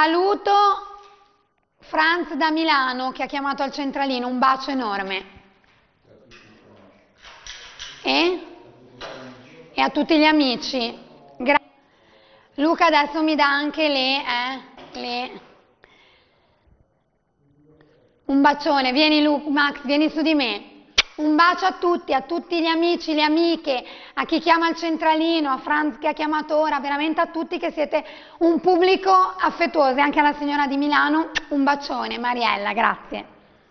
Saluto Franz da Milano che ha chiamato al centralino, un bacio enorme. E a tutti gli amici. Luca adesso mi dà anche le... Un bacione, vieni Max, vieni su di me. Un bacio a tutti gli amici, le amiche, a chi chiama il centralino, a Franz che ha chiamato ora, veramente a tutti che siete un pubblico affettuoso, e anche alla signora di Milano un bacione. Mariella, grazie.